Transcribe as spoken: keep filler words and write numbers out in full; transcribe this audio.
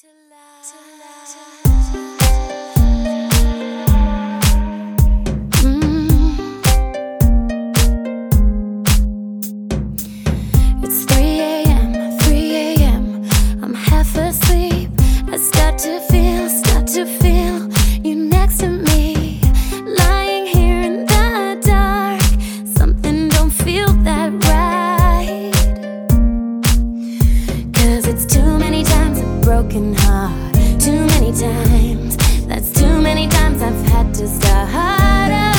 To lie. Mm. It's three a m, three a m I'm half asleep. I start to feel, start to feel you next to me, lying here in the dark. Something don't feel that right, 'cause it's too many times a broken heart. Too many times, that's too many times I've had to start